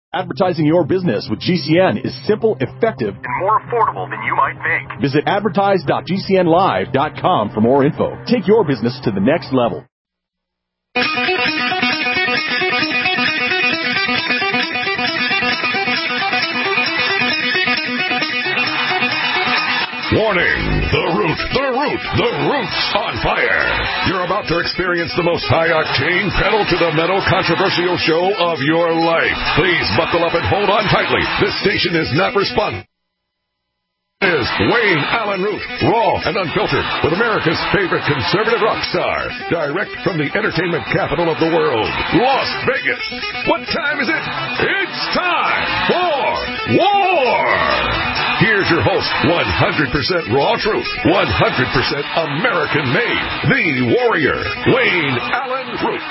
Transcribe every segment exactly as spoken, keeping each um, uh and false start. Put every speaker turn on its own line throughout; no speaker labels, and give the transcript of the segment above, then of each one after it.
Advertising your business with G C N is simple, effective, and more affordable than you might think. Visit advertise dot g c n live dot com for more info. Take your business to the next level.
Warning! The Root, the Root, the Root's on fire! You're about to experience the most high-octane, pedal-to-the-metal controversial show of your life. Please buckle up and hold on tightly. This station is not responsive. Is Wayne Allen Root, raw and unfiltered, with America's favorite conservative rock star, direct from the entertainment capital of the world, Las Vegas. What time is it? It's time for war! Here's your host, one hundred percent raw truth, one hundred percent American-made, the warrior, Wayne Allen Root.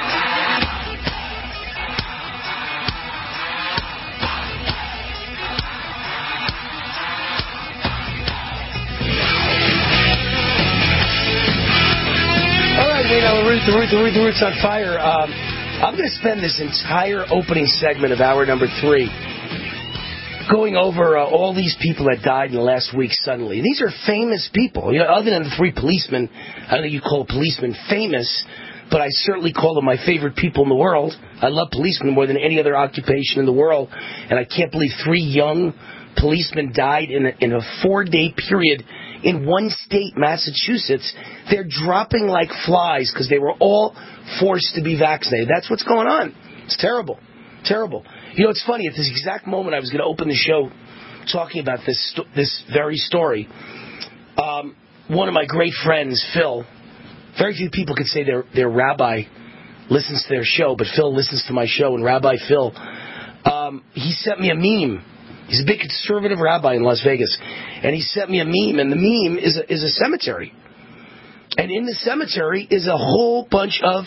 You know, the Root, the Root, the Root, the Root's on fire. Um, I'm going to spend this entire opening segment of hour number three going over uh, all these people that died in the last week suddenly. These are famous people. You know, other than the three policemen, I don't think you call policemen famous, but I certainly call them my favorite people in the world. I love policemen more than any other occupation in the world, and I can't believe three young policemen died in a, in a four-day period in one state, Massachusetts. They're dropping like flies because they were all forced to be vaccinated. That's what's going on. It's terrible. Terrible. You know, it's funny. At this exact moment, I was going to open the show talking about this this very story. Um, one of my great friends, Phil, very few people could say their, their rabbi listens to their show, but Phil listens to my show, and Rabbi Phil, um, he sent me a meme. He's a big conservative rabbi in Las Vegas, and he sent me a meme, and the meme is a, is a cemetery. And in the cemetery is a whole bunch of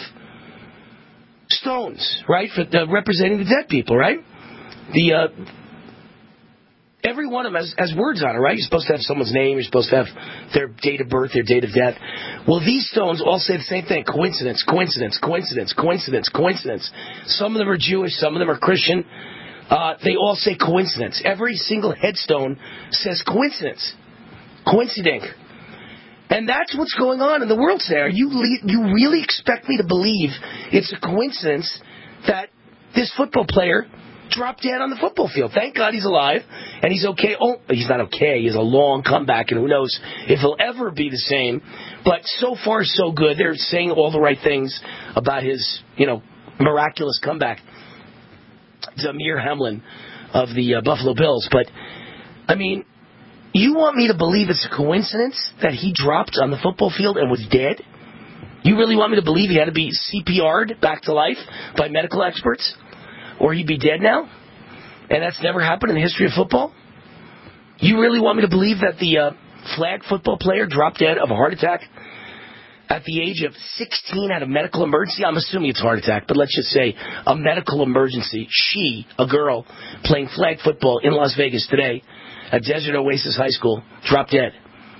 stones, right, for the, representing the dead people, right? The uh, every one of them has, has words on it, right? You're supposed to have someone's name. You're supposed to have their date of birth, their date of death. Well, these stones all say the same thing: coincidence, coincidence, coincidence, coincidence, coincidence. Some of them are Jewish, some of them are Christian. Uh, they all say coincidence. Every single headstone says coincidence. Coinciding. And that's what's going on in the world today. Are you le- you really expect me to believe it's a coincidence that this football player dropped dead on the football field? Thank God he's alive and he's okay. Oh, he's not okay. He has a long comeback, and who knows if he'll ever be the same. But so far, so good. They're saying all the right things about his, you know, miraculous comeback. Damir Hamlin of the uh, Buffalo Bills. But, I mean, you want me to believe it's a coincidence that he dropped on the football field and was dead? You really want me to believe he had to be C P R'd back to life by medical experts? Or he'd be dead now? And that's never happened in the history of football? You really want me to believe that the uh, flag football player dropped dead of a heart attack at the age of sixteen, had a medical emergency? I'm assuming it's a heart attack, but let's just say a medical emergency. She, a girl, playing flag football in Las Vegas today at Desert Oasis High School, dropped dead.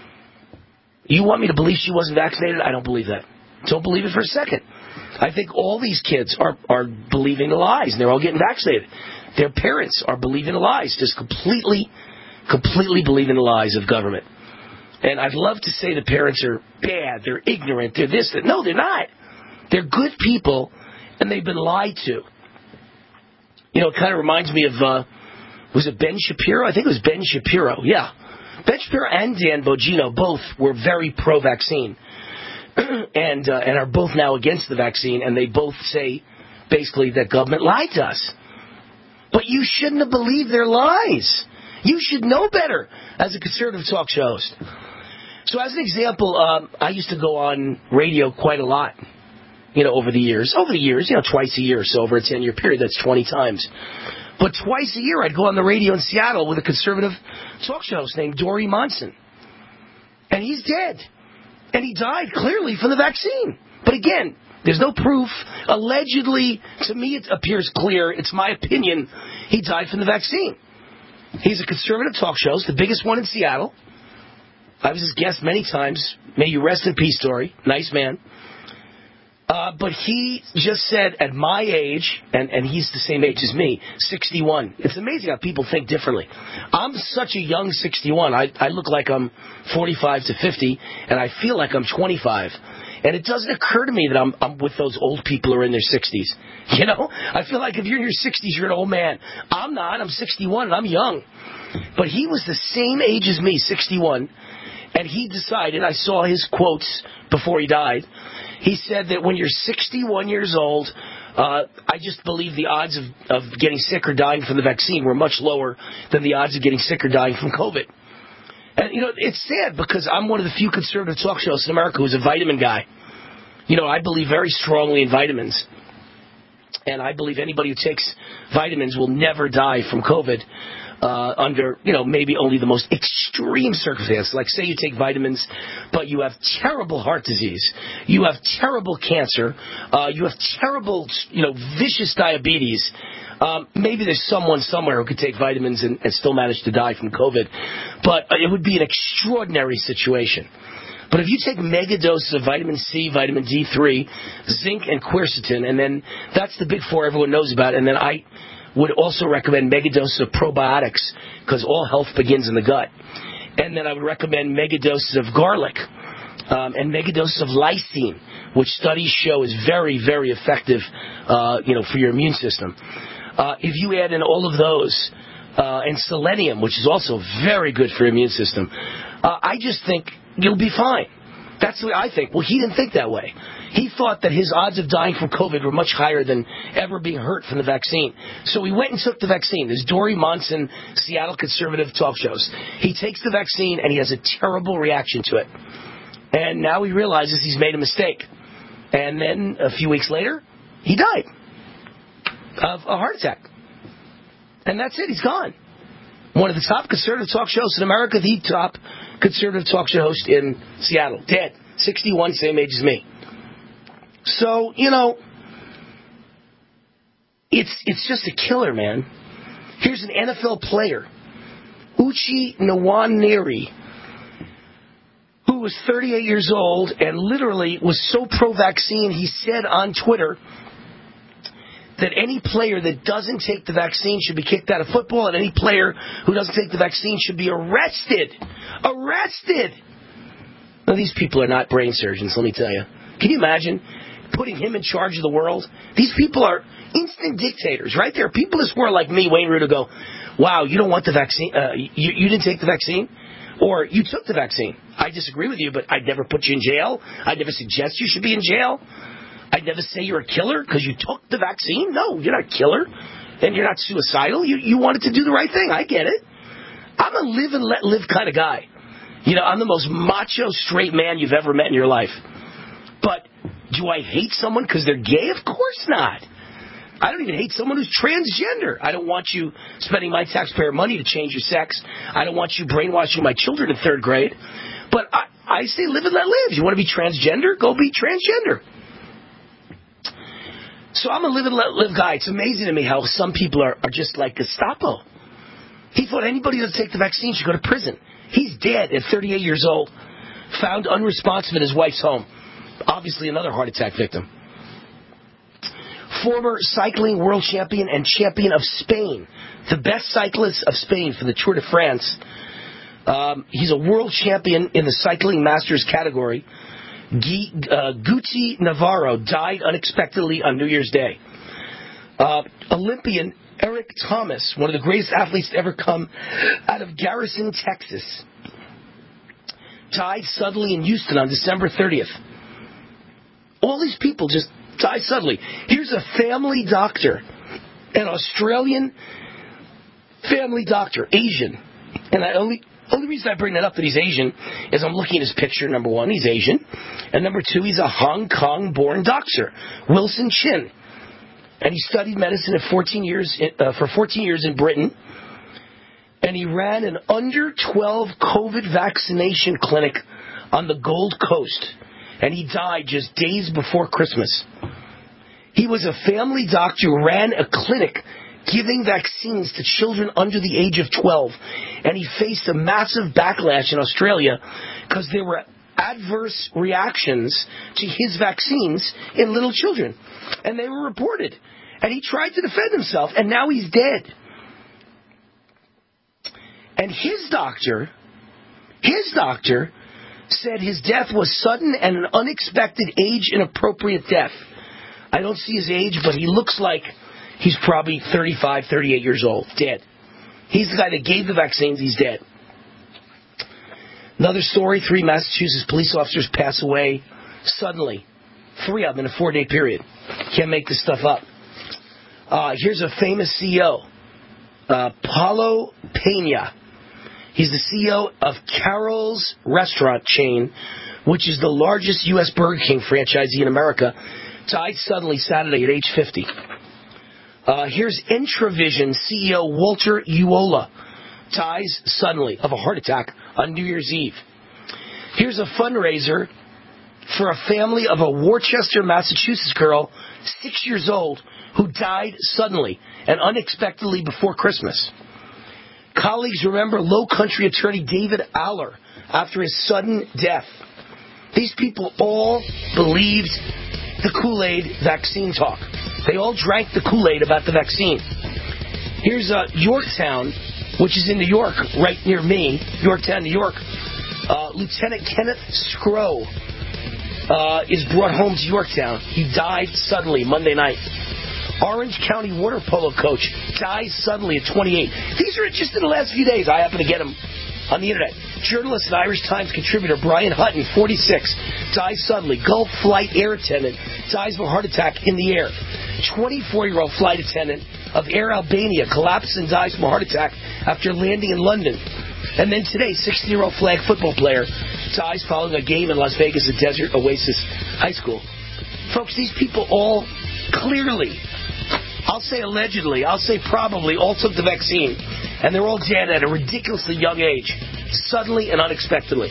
You want me to believe she wasn't vaccinated? I don't believe that. Don't believe it for a second. I think all these kids are, are believing the lies, and they're all getting vaccinated. Their parents are believing the lies, just completely, completely believing the lies of government. And I'd love to say the parents are bad, they're ignorant, they're this, that. No, they're not. They're good people, and they've been lied to. You know, it kind of reminds me of, uh, was it Ben Shapiro? I think it was Ben Shapiro, yeah. Ben Shapiro and Dan Bongino both were very pro-vaccine and uh, and are both now against the vaccine, and they both say, basically, that government lied to us. But you shouldn't have believed their lies. You should know better as a conservative talk show host. So as an example, um, I used to go on radio quite a lot, you know, over the years. Over the years, you know, twice a year. So over a ten-year period, that's twenty times. But twice a year, I'd go on the radio in Seattle with a conservative talk show host named Dory Monson. And he's dead. And he died, clearly, from the vaccine. But again, there's no proof. Allegedly, to me, it appears clear. It's my opinion. He died from the vaccine. He's a conservative talk show host, the biggest one in Seattle. I was his guest many times. May you rest in peace, Dory. Nice man. Uh, but he just said, at my age, and, and he's the same age as me, sixty-one. It's amazing how people think differently. I'm such a young sixty-one. I, I look like I'm forty-five to fifty, and I feel like I'm twenty-five. And it doesn't occur to me that I'm, I'm with those old people who are in their sixties. You know? I feel like if you're in your sixties, you're an old man. I'm not. I'm sixty-one, and I'm young. But he was the same age as me, sixty-one, and he decided, I saw his quotes before he died, he said that when you're sixty-one years old, uh, I just believe the odds of, of getting sick or dying from the vaccine were much lower than the odds of getting sick or dying from COVID. And, you know, it's sad because I'm one of the few conservative talk shows in America who's a vitamin guy. You know, I believe very strongly in vitamins. And I believe anybody who takes vitamins will never die from COVID. Uh, under, you know, maybe only the most extreme circumstances. Like, say you take vitamins, but you have terrible heart disease, you have terrible cancer, uh, you have terrible, you know, vicious diabetes. Um, maybe there's someone somewhere who could take vitamins and, and still manage to die from COVID. But it would be an extraordinary situation. But if you take mega doses of vitamin C, vitamin D three, zinc, and quercetin, and then that's the big four everyone knows about, and then I would also recommend mega doses of probiotics because all health begins in the gut. And then I would recommend mega doses of garlic um, and mega doses of lysine, which studies show is very, very effective, uh, you know, for your immune system. Uh, if you add in all of those uh, and selenium, which is also very good for your immune system, uh, I just think you'll be fine. That's the way I think. Well, he didn't think that way. He thought that his odds of dying from COVID were much higher than ever being hurt from the vaccine. So he went and took the vaccine. There's Dory Monson, Seattle conservative talk shows. He takes the vaccine, and he has a terrible reaction to it. And now he realizes he's made a mistake. And then a few weeks later, he died of a heart attack. And that's it. He's gone. One of the top conservative talk shows in America, the top conservative talk show host in Seattle. Dead. sixty-one, same age as me. So, you know, it's it's just a killer, man. Here's an N F L player, Uche Nwaneri, who was thirty-eight years old and literally was so pro-vaccine, he said on Twitter that any player that doesn't take the vaccine should be kicked out of football, and any player who doesn't take the vaccine should be arrested. Arrested! Now, these people are not brain surgeons, let me tell you. Can you imagine putting him in charge of the world? These people are instant dictators, right? There are people in this world like me, Wayne Root, who go, wow, you don't want the vaccine? Uh, you, you didn't take the vaccine? Or you took the vaccine. I disagree with you, but I'd never put you in jail. I'd never suggest you should be in jail. I'd never say you're a killer because you took the vaccine. No, you're not a killer. And you're not suicidal. You, you wanted to do the right thing. I get it. I'm a live and let live kind of guy. You know, I'm the most macho straight man you've ever met in your life. But do I hate someone because they're gay? Of course not. I don't even hate someone who's transgender. I don't want you spending my taxpayer money to change your sex. I don't want you brainwashing my children in third grade. But I, I say live and let live. You want to be transgender? Go be transgender. So I'm a live and let live guy. It's amazing to me how some people are, are just like Gestapo. He thought anybody that take the vaccine should go to prison. He's dead at thirty-eight years old, found unresponsive in his wife's home. Obviously another heart attack victim. Former cycling world champion and champion of Spain, the best cyclist of Spain for the Tour de France. Um, he's a world champion in the cycling masters category. G- uh, Guti Navarro died unexpectedly on New Year's Day. Uh, Olympian Eric Thomas, one of the greatest athletes to ever come out of Garrison, Texas, died suddenly in Houston on December thirtieth. All these people just died suddenly. Here's a family doctor, an Australian family doctor, Asian. And I only... only reason I bring that up that he's Asian is I'm looking at his picture. Number one, he's Asian. And number two, he's a Hong Kong-born doctor, Wilson Chin. And he studied medicine at fourteen years uh, for fourteen years in Britain. And he ran an under twelve COVID vaccination clinic on the Gold Coast. And he died just days before Christmas. He was a family doctor who ran a clinic giving vaccines to children under the age of twelve. And he faced a massive backlash in Australia because there were adverse reactions to his vaccines in little children. And they were reported. And he tried to defend himself, and now he's dead. And his doctor, his doctor said his death was sudden and an unexpected age-inappropriate death. I don't see his age, but he looks like he's probably thirty-five, thirty-eight years old, dead. He's the guy that gave the vaccines, he's dead. Another story, three Massachusetts police officers pass away suddenly. Three of them in a four-day period. Can't make this stuff up. Uh, here's a famous C E O, uh, Paulo Pena. He's the C E O of Carol's restaurant chain, which is the largest U S Burger King franchisee in America. Died suddenly Saturday at age fifty. Uh, here's Intravision C E O Walter Uola. Dies suddenly of a heart attack on New Year's Eve. Here's a fundraiser for a family of a Worcester, Massachusetts girl, six years old, who died suddenly and unexpectedly before Christmas. Colleagues remember Low Country attorney David Aller after his sudden death. These people all believed the Kool-Aid vaccine talk. They all drank the Kool-Aid about the vaccine. Here's uh, Yorktown, which is in New York, right near me, Yorktown, New York. Uh, Lieutenant Kenneth Scrow uh, is brought home to Yorktown. He died suddenly Monday night. Orange County water polo coach dies suddenly at twenty-eight. These are just in the last few days. I happen to get them on the internet. Journalist and Irish Times contributor Brian Hutton, forty-six, dies suddenly. Gulf flight air attendant dies of a heart attack in the air. twenty-four-year-old flight attendant of Air Albania collapses and dies from a heart attack after landing in London. And then today, sixteen-year-old flag football player dies following a game in Las Vegas at Desert Oasis High School. Folks, these people all clearly, I'll say allegedly, I'll say probably, all took the vaccine, and they're all dead at a ridiculously young age, suddenly and unexpectedly.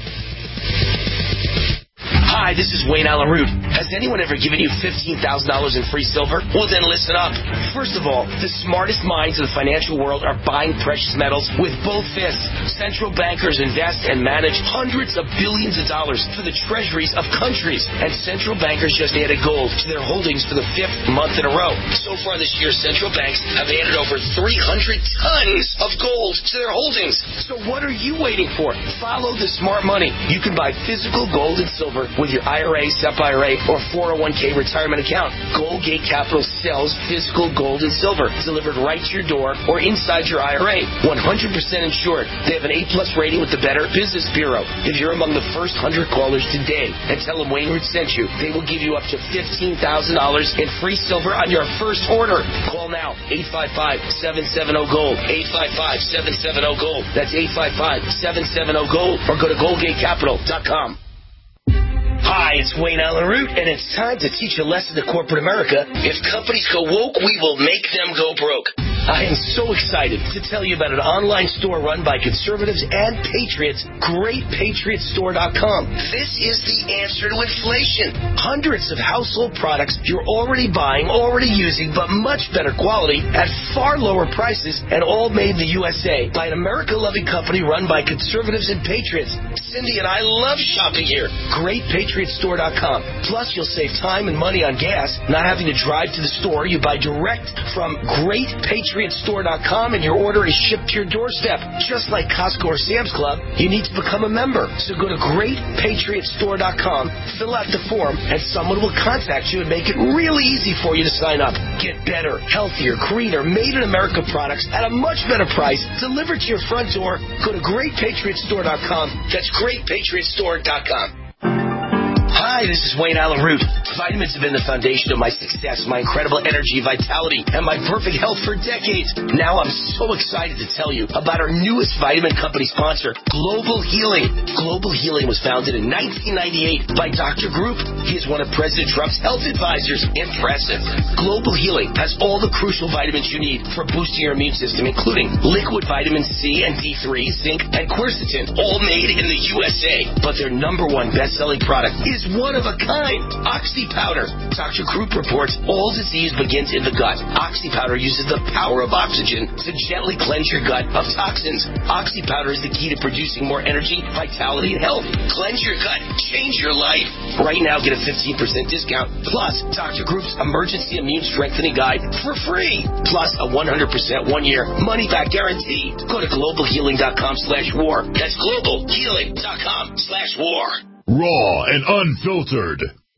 Hi, this is Wayne Allen Root. Has anyone ever given you fifteen thousand dollars in free silver? Well, then listen up. First of all, the smartest minds of the financial world are buying precious metals with both fists. Central bankers invest and manage hundreds of billions of dollars for the treasuries of countries. And central bankers just added gold to their holdings for the fifth month in a row. So far this year, central banks have added over three hundred tons of gold to their holdings. So what are you waiting for? Follow the smart money. You can buy physical gold and silver with your I R A, S E P I R A, or four oh one k retirement account. Goldgate Capital sells physical gold and silver delivered right to your door or inside your I R A. one hundred percent insured. They have an A-plus rating with the Better Business Bureau. If you're among the first one hundred callers today and tell them Wayne Root sent you, they will give you up to fifteen thousand dollars in free silver on your first order. Call now, eight five five, seven seven zero, GOLD, eight five five, seven seven zero, GOLD. That's eight five five, seven seven zero, GOLD, or go to goldgate capital dot com. Hi, it's Wayne Allen Root, and it's time to teach a lesson to corporate America. If companies go woke, we will make them go broke. I am so excited to tell you about an online store run by conservatives and patriots, great patriot store dot com. This is the answer to inflation. Hundreds of household products you're already buying, already using, but much better quality at far lower prices, and all made in the U S A by an America-loving company run by conservatives and patriots. Cindy and I love shopping here. great patriot store dot com. Plus, you'll save time and money on gas, not having to drive to the store. You buy direct from great patriot store dot com, and your order is shipped to your doorstep. Just like Costco or Sam's Club, you need to become a member. So go to great patriot store dot com, fill out the form, and someone will contact you and make it really easy for you to sign up. Get better, healthier, greener, made in America products at a much better price, delivered to your front door. Go to great patriot store dot com. That's great patriot store dot com. Hi, this is Wayne Allen Root. Vitamins have been the foundation of my success, my incredible energy, vitality, and my perfect health for decades. Now I'm so excited to tell you about our newest vitamin company sponsor, Global Healing. Global Healing was founded in nineteen ninety-eight by Doctor Group. He is one of President Trump's health advisors. Impressive. Global Healing has all the crucial vitamins you need for boosting your immune system, including liquid vitamin C and D three, zinc, and quercetin, all made in the U S A. But their number one best-selling product is one one of a kind. Oxy Powder. Doctor Group reports all disease begins in the gut. Oxy Powder uses the power of oxygen to gently cleanse your gut of toxins. Oxy Powder is the key to producing more energy, vitality, and health. Cleanse your gut. Change your life. Right now, get a fifteen percent discount. Plus, Doctor Group's Emergency Immune Strengthening Guide for free. Plus, a one hundred percent one-year money-back guarantee. Go to global healing dot com slash war. That's global healing dot com slash war.
Raw and unfiltered.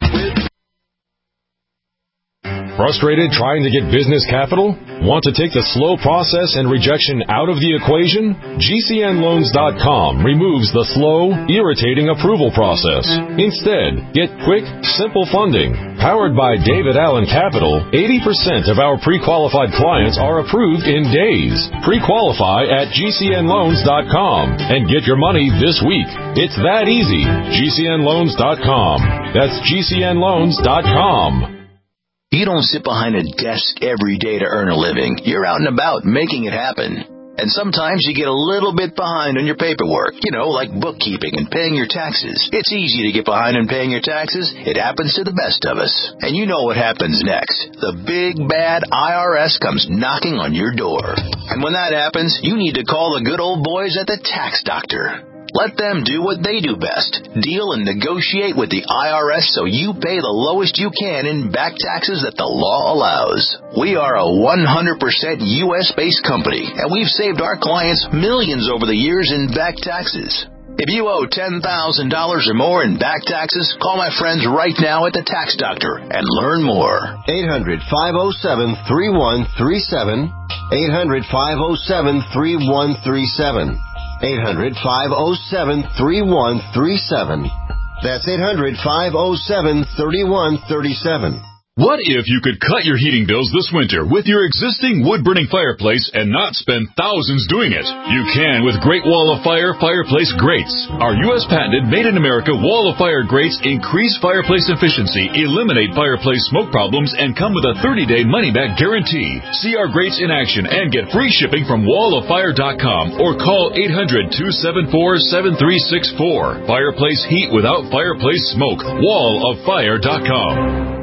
Frustrated trying to get business capital? Want to take the slow process and rejection out of the equation? G C N loans dot com removes the slow, irritating approval process. Instead, get quick, simple funding. Powered by David Allen Capital, eighty percent of our pre-qualified clients are approved in days. Pre-qualify at G C N loans dot com and get your money this week. It's that easy. G C N loans dot com. That's G C N loans dot com.
You don't sit behind a desk every day to earn a living. You're out and about making it happen. And sometimes you get a little bit behind on your paperwork, you know, like bookkeeping and paying your taxes. It's easy to get behind on paying your taxes. It happens to the best of us. And you know what happens next. The big, bad I R S comes knocking on your door. And when that happens, you need to call the good old boys at the Tax Doctor. Let them do what they do best. Deal and negotiate with the I R S so you pay the lowest you can in back taxes that the law allows. We are a one hundred percent U S-based company, and we've saved our clients millions over the years in back taxes. If you owe ten thousand dollars or more in back taxes, call my friends right now at the Tax Doctor and learn more.
eight hundred, five oh seven, three one three seven. eight hundred, five oh seven, three one three seven. eight hundred, five oh seven, three one three seven. That's eight hundred, five oh seven, three one three seven.
What if you could cut your heating bills this winter with your existing wood-burning fireplace and not spend thousands doing it? You can with Great Wall of Fire fireplace grates. Our U S patented made-in-America Wall of Fire grates increase fireplace efficiency, eliminate fireplace smoke problems, and come with a thirty-day money-back guarantee. See our grates in action and get free shipping from wall of fire dot com or call eight hundred, two seven four, seven three six four. Fireplace heat without fireplace smoke. wall of fire dot com.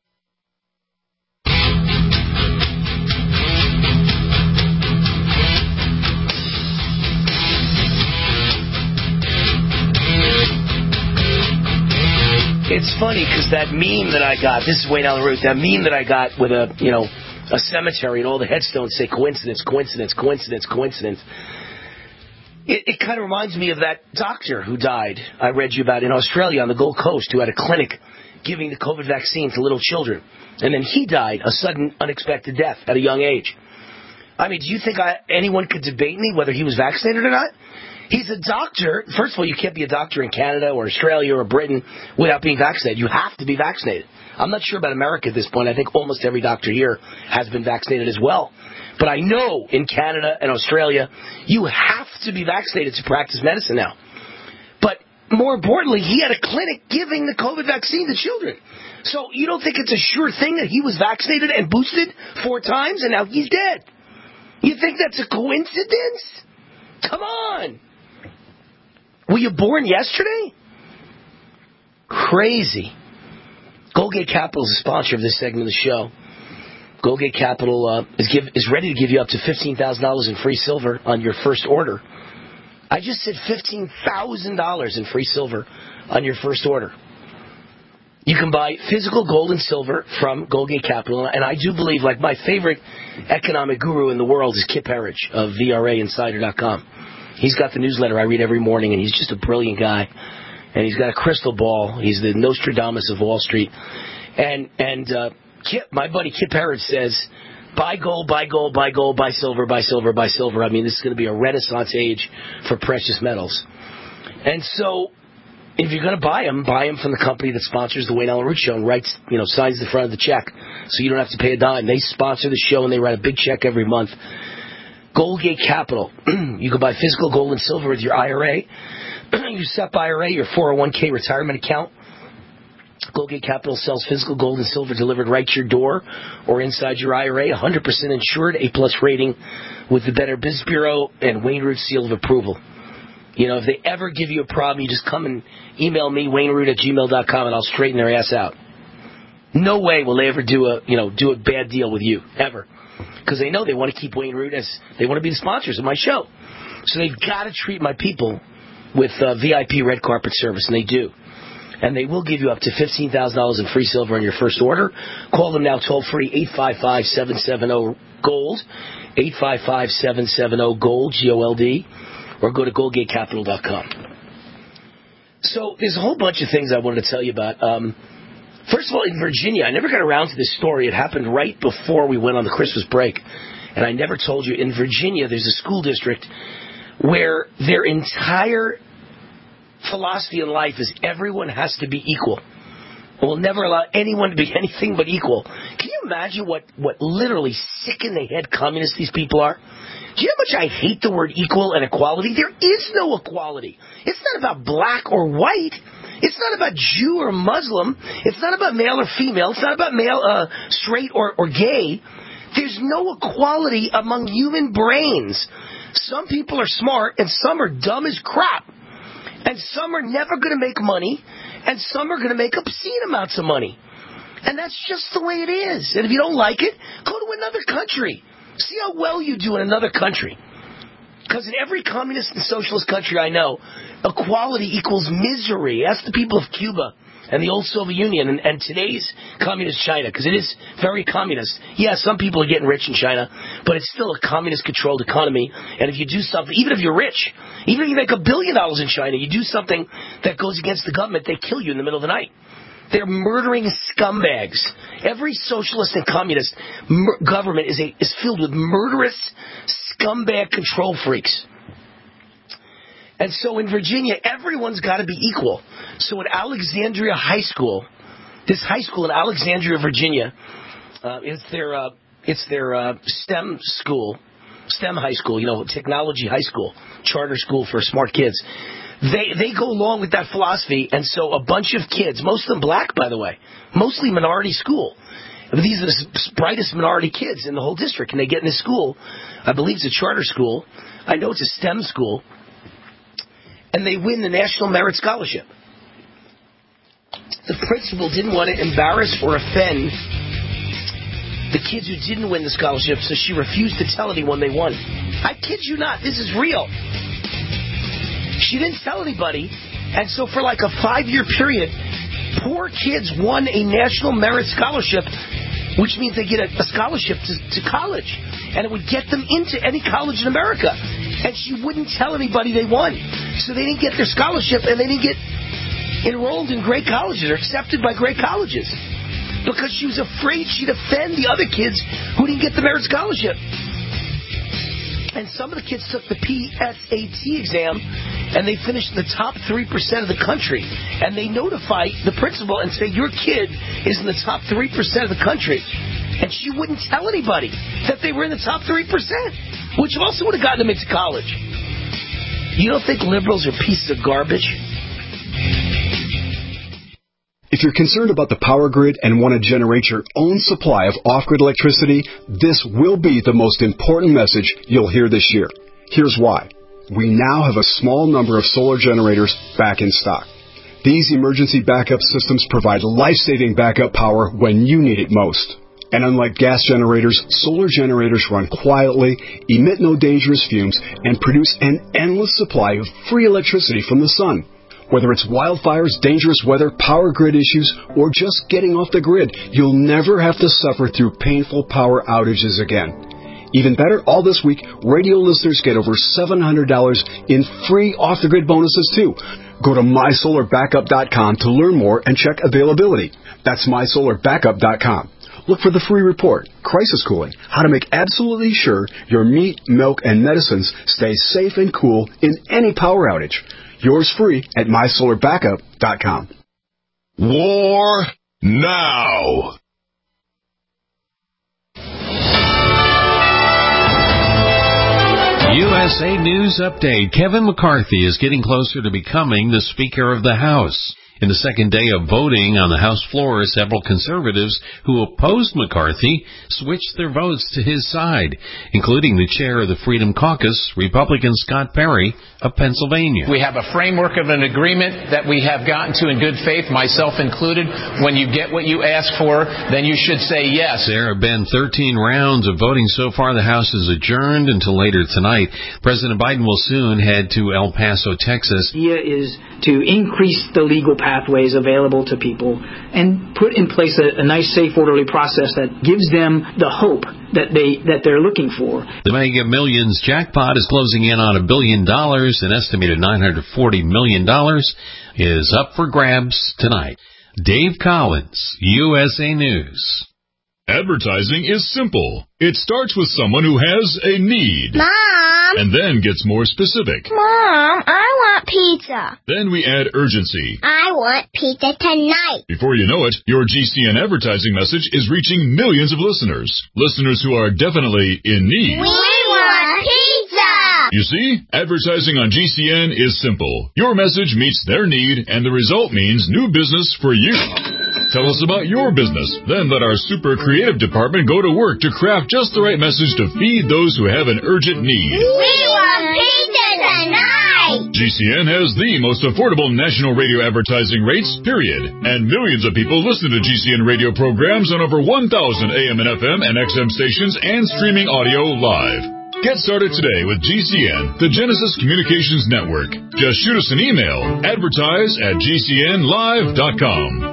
It's funny because that meme that I got, this is way down the road, that meme that I got with a, you know, a cemetery and all the headstones say coincidence, coincidence, coincidence, coincidence. It, it kind of reminds me of that doctor who died, I read you about in Australia on the Gold Coast, who had a clinic giving the COVID vaccine to little children. And then he died a sudden, unexpected death at a young age. I mean, do you think I, anyone could debate me whether he was vaccinated or not? He's a doctor. First of all, you can't be a doctor in Canada or Australia or Britain without being vaccinated. You have to be vaccinated. I'm not sure about America at this point. I think almost every doctor here has been vaccinated as well. But I know in Canada and Australia, you have to be vaccinated to practice medicine now. But more importantly, he had a clinic giving the COVID vaccine to children. So you don't think it's a sure thing that he was vaccinated and boosted four times and now he's dead? You think that's a coincidence? Come on. Were you born yesterday? Crazy. Goldgate Capital is a sponsor of this segment of the show. Goldgate Capital uh, is give, is ready to give you up to fifteen thousand dollars in free silver on your first order. I just said fifteen thousand dollars in free silver on your first order. You can buy physical gold and silver from Goldgate Capital, and I do believe, like my favorite economic guru in the world is Kip Herridge of V R A Insider dot com. He's got the newsletter I read every morning, and he's just a brilliant guy. And he's got a crystal ball. He's the Nostradamus of Wall Street. And and uh, Kip, my buddy Kip Herridge says, buy gold, buy gold, buy gold, buy silver, buy silver, buy silver. I mean, this is going to be a renaissance age for precious metals. And so, if you're going to buy them, buy them from the company that sponsors the Wayne Allen Root Show and writes, you know, signs the front of the check, so you don't have to pay a dime. They sponsor the show and they write a big check every month. Goldgate Capital. You can buy physical gold and silver with your I R A, your S E P I R A, your four oh one k retirement account. Goldgate Capital sells physical gold and silver delivered right to your door or inside your I R A, one hundred percent insured, A plus rating with the Better Business Bureau and Wayne Root seal of approval. You know, if they ever give you a problem, you just come and email me, wayne root at gmail dot com, and I'll straighten their ass out. No way will they ever do a, you know, do a bad deal with you, ever. Because they know they want to keep Wayne Root as, they want to be the sponsors of my show. So they've got to treat my people with uh, V I P red carpet service, and they do. And they will give you up to fifteen thousand dollars in free silver on your first order. Call them now toll-free, eight five five, seven seven zero, GOLD, eight five five, seven seven zero, GOLD, G O L D, or go to goldgate capital dot com. So there's a whole bunch of things I wanted to tell you about. Um, first of all, in Virginia, I never got around to this story. It happened right before we went on the Christmas break. And I never told you, in Virginia, there's a school district where their entire philosophy in life is everyone has to be equal. We'll never allow anyone to be anything but equal. Can you imagine what, what literally sick-in-the-head communists these people are? Do you know how much I hate the word equal and equality? There is no equality. It's not about black or white. It's not about Jew or Muslim. It's not about male or female. It's not about male, uh, straight or, or gay. There's no equality among human brains. Some people are smart and some are dumb as crap. And some are never going to make money, and some are going to make obscene amounts of money. And that's just the way it is. And if you don't like it, go to another country. See how well you do in another country. Because in every communist and socialist country I know, equality equals misery. Ask the people of Cuba and the old Soviet Union and, and today's communist China, because it is very communist. Yeah, some people are getting rich in China, but it's still a communist-controlled economy. And if you do something, even if you're rich, even if you make a billion dollars in China, you do something that goes against the government, they kill you in the middle of the night. They're murdering scumbags. Every socialist and communist mur- government is a, is filled with murderous scumbag control freaks. And so in Virginia, everyone's got to be equal. So at Alexandria High School, this high school in Alexandria, Virginia, uh, it's their uh, it's their uh, STEM school, STEM high school, you know, technology high school, charter school for smart kids. They they go along with that philosophy, and so a bunch of kids, most of them black, by the way, mostly minority school. These are the brightest minority kids in the whole district, and they get in this school. I believe it's a charter school. I know it's a STEM school. And they win the National Merit Scholarship. The principal didn't want to embarrass or offend the kids who didn't win the scholarship, so she refused to tell anyone they won. I kid you not, this is real. She didn't tell anybody, and so for like a five-year period, poor kids won a National Merit Scholarship, which means they get a, a scholarship to, to college, and it would get them into any college in America. And she wouldn't tell anybody they won. So they didn't get their scholarship, and they didn't get enrolled in great colleges or accepted by great colleges. Because she was afraid she'd offend the other kids who didn't get the merit scholarship. And some of the kids took the P S A T exam, and they finished in the top three percent of the country. And they notify the principal and say, your kid is in the top three percent of the country. And she wouldn't tell anybody that they were in the top three percent, which also would have gotten them into college. You don't think liberals are pieces of garbage?
If you're concerned about the power grid and want to generate your own supply of off-grid electricity, this will be the most important message you'll hear this year. Here's why. We now have a small number of solar generators back in stock. These emergency backup systems provide life-saving backup power when you need it most. And unlike gas generators, solar generators run quietly, emit no dangerous fumes, and produce an endless supply of free electricity from the sun. Whether it's wildfires, dangerous weather, power grid issues, or just getting off the grid, you'll never have to suffer through painful power outages again. Even better, all this week, radio listeners get over seven hundred dollars in free off-the-grid bonuses, too. Go to my solar backup dot com to learn more and check availability. That's my solar backup dot com. Look for the free report, Crisis Cooling, how to make absolutely sure your meat, milk, and medicines stay safe and cool in any power outage. Yours free at my solar backup dot com.
War now.
U S A News Update. Kevin McCarthy is getting closer to becoming the Speaker of the House. In the second day of voting on the House floor, several conservatives who opposed McCarthy switched their votes to his side, including the chair of the Freedom Caucus, Republican Scott Perry of Pennsylvania.
We have a framework of an agreement that we have gotten to in good faith, myself included. When you get what you ask for, then you should say yes.
There have been thirteen rounds of voting so far. The House is adjourned until later tonight. President Biden will soon head to El Paso, Texas.
The idea is to increase the legal pathways available to people and put in place a, a nice, safe, orderly process that gives them the hope that they that they're looking for.
The Mega Millions jackpot is closing in on a billion dollars. An estimated nine hundred forty million dollars is up for grabs tonight. Dave Collins, U S A News.
Advertising is simple. It starts with someone who has a need.
Mom!
And then gets more specific.
Mom, I want pizza.
Then we add urgency.
I want pizza tonight.
Before you know it, your G C N advertising message is reaching millions of listeners. Listeners who are definitely in need.
We want pizza!
You see, advertising on G C N is simple. Your message meets their need, and the result means new business for you. Tell us about your business. Then let our super creative department go to work to craft just the right message to feed those who have an urgent need.
We want pizza tonight!
G C N has the most affordable national radio advertising rates, period. And millions of people listen to G C N radio programs on over one thousand A M and F M and X M stations and streaming audio live. Get started today with G C N, the Genesis Communications Network. Just shoot us an email, advertise at G C N live dot com.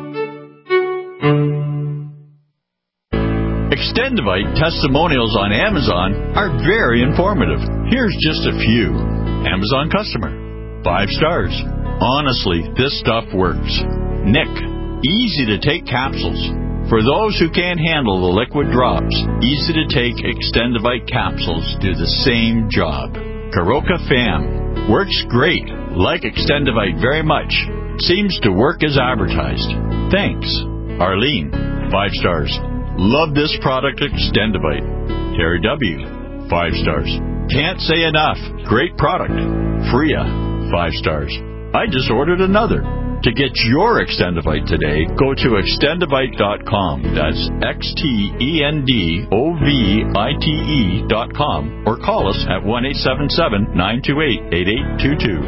Extendivite testimonials on Amazon are very informative. Here's just a few. Amazon customer. Five stars. Honestly, this stuff works. Nick. Easy to take capsules. For those who can't handle the liquid drops, easy to take Extendivite capsules do the same job. Karoka Fam. Works great. Like Extendivite very much. Seems to work as advertised. Thanks. Arlene. Five stars. Love this product, Extendivite. Terry W. Five stars. Can't say enough. Great product. Freya. Five stars. I just ordered another. To get your Extendivite today, go to extendivite dot com. That's X T E N D O V I T E dot com. Or call us at one eight seven seven, nine two eight, eight eight two two.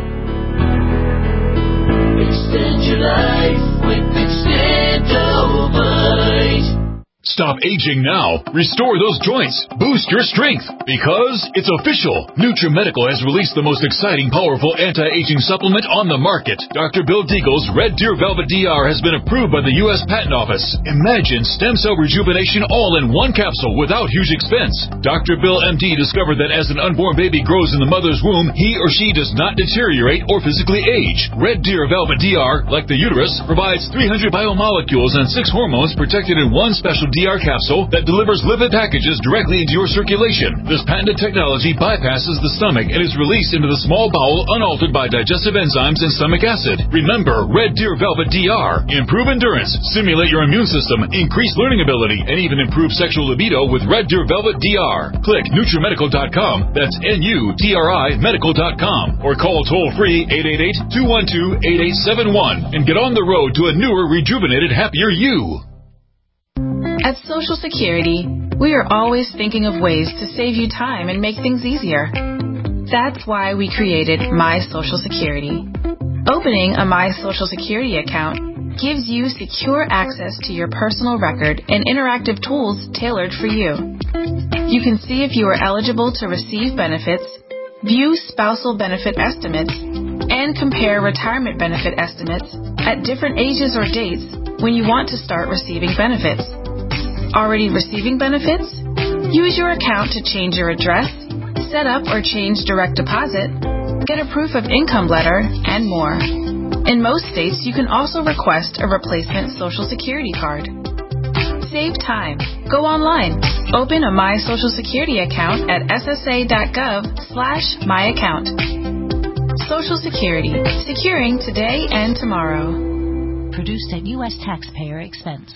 Extend your life with Extendivite.
Stop aging now. Restore those joints. Boost your strength. Because it's official. NutriMedical has released the most exciting, powerful anti-aging supplement on the market. Doctor Bill Deagle's Red Deer Velvet D R has been approved by the U S Patent Office. Imagine stem cell rejuvenation all in one capsule without huge expense. Doctor Bill M D discovered that as an unborn baby grows in the mother's womb, he or she does not deteriorate or physically age. Red Deer Velvet D R, like the uterus, provides three hundred biomolecules and six hormones protected in one special D R capsule that delivers lipid packages directly into your circulation. This patented technology bypasses the stomach and is released into the small bowel unaltered by digestive enzymes and stomach acid. Remember, Red Deer Velvet D R. Improve endurance, stimulate your immune system, increase learning ability, and even improve sexual libido with Red Deer Velvet D R. Click NutriMedical dot com. That's N U T R I medical dot com. Or call toll-free eight eight eight, two one two, eight eight seven one and get on the road to a newer, rejuvenated, happier you.
At Social Security, we are always thinking of ways to save you time and make things easier. That's why we created My Social Security. Opening a My Social Security account gives you secure access to your personal record and interactive tools tailored for you. You can see if you are eligible to receive benefits, view spousal benefit estimates, and compare retirement benefit estimates at different ages or dates when you want to start receiving benefits. Already receiving benefits? Use your account to change your address, set up or change direct deposit, get a proof of income letter, and more. In most states, you can also request a replacement Social Security card. Save time. Go online. Open a My Social Security account at S S A dot gov slash my account. Social Security. Securing today and tomorrow.
Produced at U S taxpayer expense.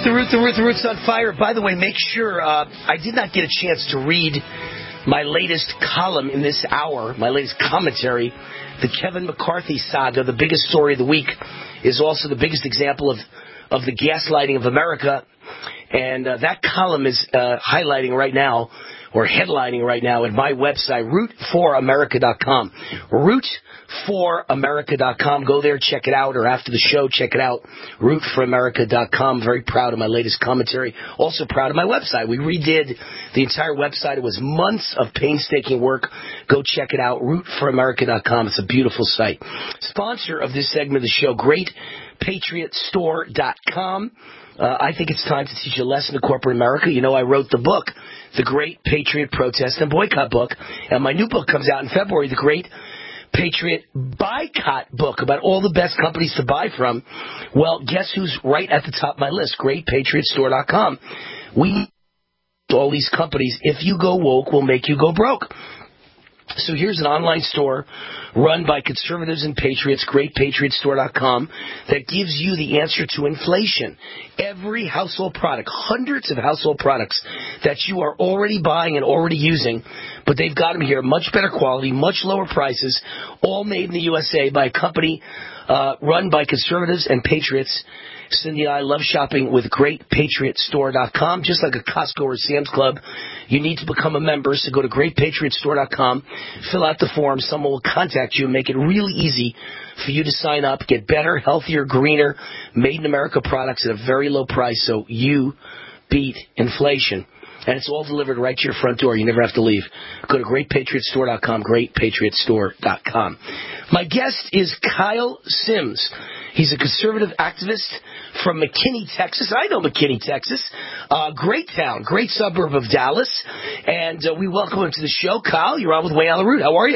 The Root, The Root, The Root's on fire. By the way, make sure, uh, I did not get a chance to read my latest column in this hour, my latest commentary. The Kevin McCarthy saga, the biggest story of the week, is also the biggest example of, of the gaslighting of America. And uh, that column is uh, highlighting right now, or headlining right now, at my website, root for america dot com. root for america dot com. Go there, check it out, or after the show, check it out. root for america dot com. Very proud of my latest commentary. Also proud of my website. We redid the entire website. It was months of painstaking work. Go check it out, root for america dot com. It's a beautiful site. Sponsor of this segment of the show, great patriot store dot com. Uh, I think it's time to teach a lesson to corporate America. You know, I wrote the book, The Great Patriot Protest and Boycott Book, and my new book comes out in February, The Great Patriot Boycott Book, about all the best companies to buy from. Well, guess who's right at the top of my list? great patriot store dot com. We, all these companies, if you go woke, will make you go broke. So here's an online store run by conservatives and patriots, great patriot store dot com, that gives you the answer to inflation. Every household product, hundreds of household products that you are already buying and already using, but they've got them here, much better quality, much lower prices, all made in the U S A by a company uh, run by conservatives and patriots. Cindy and I love shopping with great patriot store dot com. Just like a Costco or Sam's Club, you need to become a member, so go to great patriot store dot com, fill out the form, someone will contact you, and make it really easy for you to sign up, get better, healthier, greener, made-in-America products at a very low price so you beat inflation. And it's all delivered right to your front door. You never have to leave. Go to great patriot store dot com, great patriot store dot com. My guest is Kyle Sims. He's a conservative activist from McKinney, Texas. I know McKinney, Texas. Uh, great town, great suburb of Dallas. And uh, we welcome him to the show. Kyle, you're on with Way on the Root. How are you?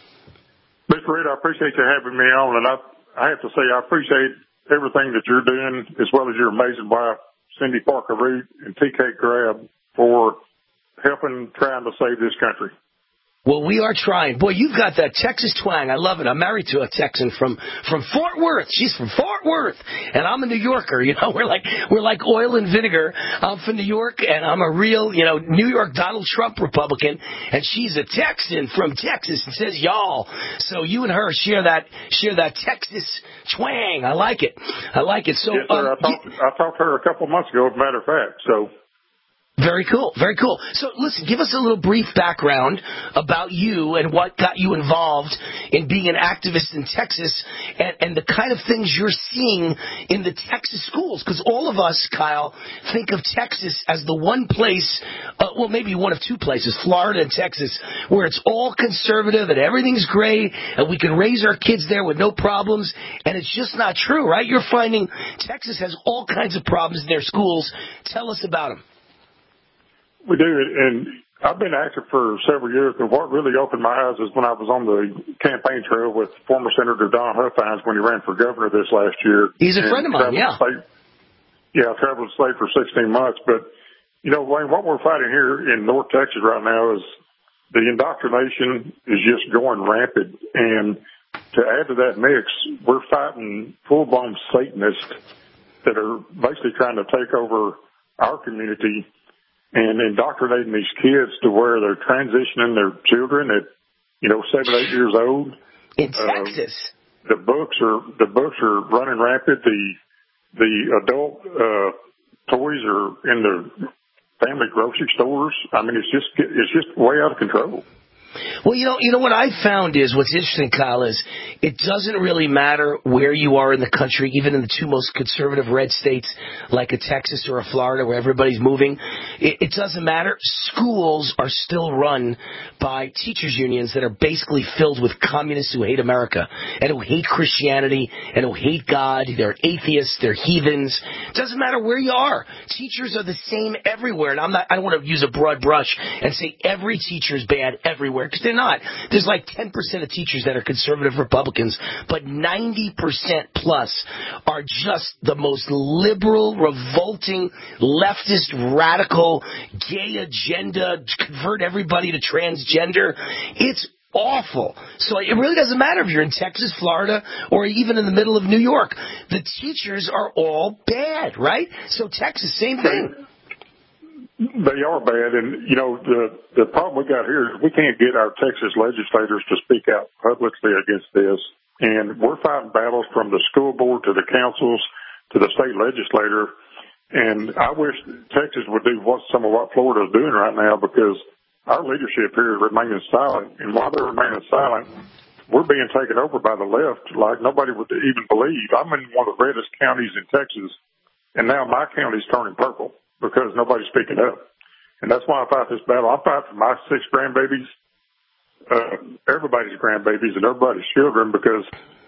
Mister Reed, I appreciate you having me on. And I, I have to say, I appreciate everything that you're doing, as well as your amazing wife, Cindy Parker Root, and T K Grab, for helping, trying to save this country.
Well, we are trying. Boy, you've got that Texas twang. I love it. I'm married to a Texan from, from Fort Worth. She's from Fort Worth, and I'm a New Yorker. You know, we're like we're like oil and vinegar. I'm from New York, and I'm a real, you know, New York Donald Trump Republican, and she's a Texan from Texas and says y'all. So you and her share that share that Texas twang. I like it. I like it. So
yes, sir.
um,
I talked I talked to her a couple of months ago, as a matter of fact. So.
Very cool, very cool. So, listen, give us a little brief background about you and what got you involved in being an activist in Texas and, and the kind of things you're seeing in the Texas schools. Because all of us, Kyle, think of Texas as the one place, uh, well, maybe one of two places, Florida and Texas, where it's all conservative and everything's great and we can raise our kids there with no problems. And it's just not true, right? You're finding Texas has all kinds of problems in their schools. Tell us about them.
We do, and I've been active for several years, but what really opened my eyes is when I was on the campaign trail with former Senator Don Huffines when he ran for governor this last year.
He's a friend of mine, yeah.
State, yeah, I traveled the state for sixteen months, but, you know, Wayne, what we're fighting here in North Texas right now is the indoctrination is just going rampant, and to add to that mix, we're fighting full-blown Satanists that are basically trying to take over our community and indoctrinating these kids to where they're transitioning their children at, you know, seven, eight years old.
In Texas.
Uh, the books are, the books are running rampant. The, the adult, uh, toys are in the family grocery stores. I mean, it's just, it's just way out of control.
Well, you know, you know what I found is what's interesting, Kyle, is it doesn't really matter where you are in the country, even in the two most conservative red states like a Texas or a Florida where everybody's moving. It, it doesn't matter. Schools are still run by teachers' unions that are basically filled with communists who hate America and who hate Christianity and who hate God. They're atheists. They're heathens. It doesn't matter where you are. Teachers are the same everywhere. And I'm not, I don't want to use a broad brush and say every teacher is bad everywhere, because they're not. There's like ten percent of teachers that are conservative Republicans, but ninety percent plus are just the most liberal, revolting, leftist, radical, gay agenda, convert everybody to transgender. It's awful. So it really doesn't matter if you're in Texas, Florida, or even in the middle of New York. The teachers are all bad, right? So Texas, same thing.
They are bad, and, you know, the the problem we got here is we can't get our Texas legislators to speak out publicly against this, and we're fighting battles from the school board to the councils to the state legislator, and I wish Texas would do what some of what Florida is doing right now, because our leadership here is remaining silent, and while they're remaining silent, we're being taken over by the left like nobody would even believe. I'm in one of the reddest counties in Texas, and now my county's turning purple because nobody's speaking up. And that's why I fight this battle. I fight for my six grandbabies, uh, everybody's grandbabies and everybody's children, because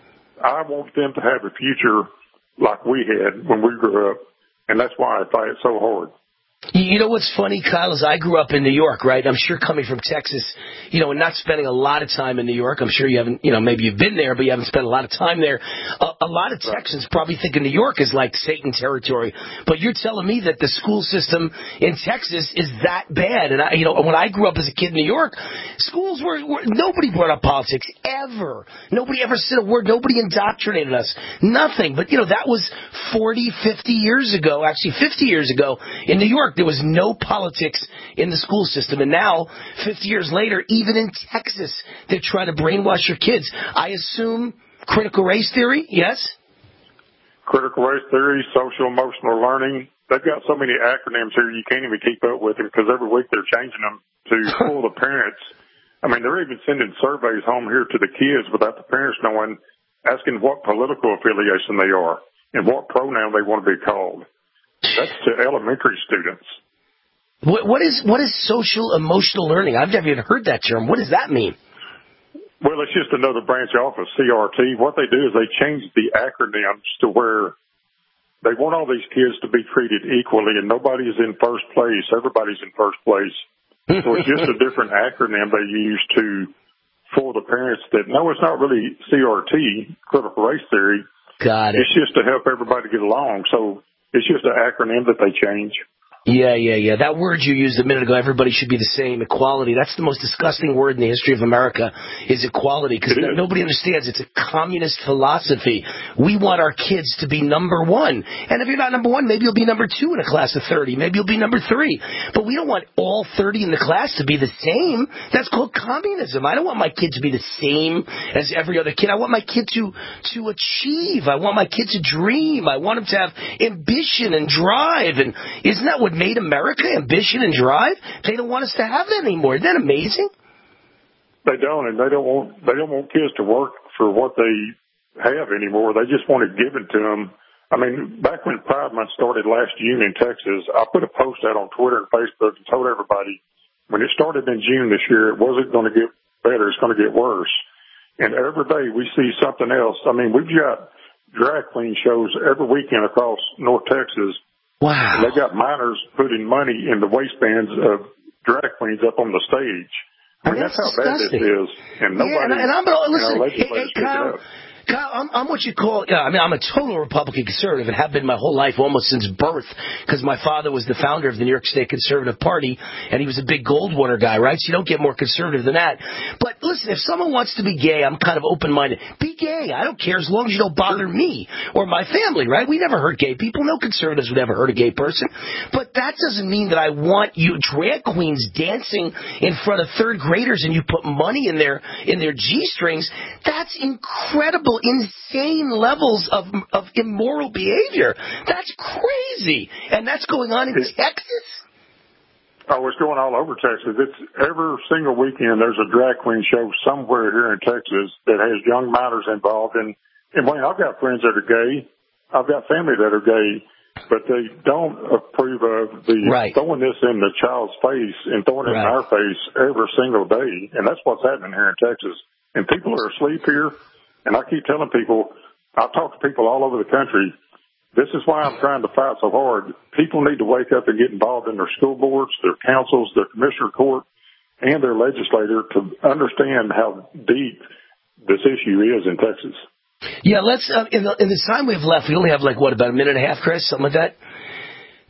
I want them to have a future like we had when we grew up. And that's why I fight so hard.
You know what's funny, Kyle, is I grew up in New York, right? I'm sure coming from Texas, you know, and not spending a lot of time in New York. I'm sure you haven't, you know, maybe you've been there, but you haven't spent a lot of time there. A, a lot of Texans probably think of New York as like Satan territory. But you're telling me that the school system in Texas is that bad. And, I, you know, when I grew up as a kid in New York, schools were, were nobody brought up politics ever. Nobody ever said a word. Nobody indoctrinated us. Nothing. But, you know, that was forty, fifty years ago, actually fifty years ago in New York. There was no politics in the school system. And now, fifty years later, even in Texas, they're trying to brainwash your kids. I assume critical race theory, yes?
Critical race theory, social emotional learning. They've got so many acronyms here you can't even keep up with them, because every week they're changing them to fool the parents. I mean, they're even sending surveys home here to the kids without the parents knowing, asking what political affiliation they are and what pronoun they want to be called. That's to elementary students.
What, what is what is social emotional learning? I've never even heard that term. What does that mean?
Well, it's just another branch off of C R T. What they do is they change the acronyms to where they want all these kids to be treated equally, and nobody's in first place. Everybody's in first place. So it's just a different acronym they use to for the parents that, no, it's not really C R T, critical race theory.
Got it.
It's just to help everybody get along. So it's just an acronym that they change.
Yeah, yeah, yeah. That word you used a minute ago, everybody should be the same, equality. That's the most disgusting word in the history of America, is equality, because no, nobody understands. It's a communist philosophy. We want our kids to be number one. And if you're not number one, maybe you'll be number two in a class of thirty. Maybe you'll be number three. But we don't want all thirty in the class to be the same. That's called communism. I don't want my kid to be the same as every other kid. I want my kid to, to achieve. I want my kid to dream. I want him to have ambition and drive. And isn't that what made America, ambition and drive? They don't want us to have that anymore. Isn't that amazing?
They don't, and they don't want they don't want kids to work for what they have anymore. They just want it given to them. I mean, back when Pride Month started last June in Texas, I put a post out on Twitter and Facebook and told everybody when it started in June this year, it wasn't going to get better. It's going to get worse. And every day we see something else. I mean, we've got drag queen shows every weekend across North Texas.
Wow.
And they got minors putting money in the waistbands of drag queens up on the stage. I mean, that's, that's how bad this is. And nobody,
yeah, and, and I'm gonna, listen,
you know,
hey, hey, Kyle, Kyle, I'm, I'm what you call, yeah, I mean, I'm a total Republican conservative and have been my whole life, almost since birth, because my father was the founder of the New York State Conservative Party, and he was a big Goldwater guy, right? So you don't get more conservative than that. But listen, if someone wants to be gay, I'm kind of open-minded. Be gay. I don't care as long as you don't bother me or my family, right? We never hurt gay people. No conservatives would ever hurt a gay person. But that doesn't mean that I want you drag queens dancing in front of third graders and you put money in their in their G-strings. That's incredible. Insane levels of of immoral behavior. That's crazy. And that's going on in Texas?
Oh, it's going all over Texas. It's every single weekend there's a drag queen show somewhere here in Texas that has young minors involved. And, and Wayne, I've got friends that are gay. I've got family that are gay, but they don't approve of the right. throwing this in the child's face and throwing it right. in our face every single day. And that's what's happening here in Texas. And people are asleep here. And I keep telling people, I talk to people all over the country, this is why I'm trying to fight so hard. People need to wake up and get involved in their school boards, their councils, their commissioner court, and their legislator to understand how deep this issue is in Texas.
Yeah, let's, uh, in, the, in the time we've left, we only have like, what, about a minute and a half, Chris? Something like that?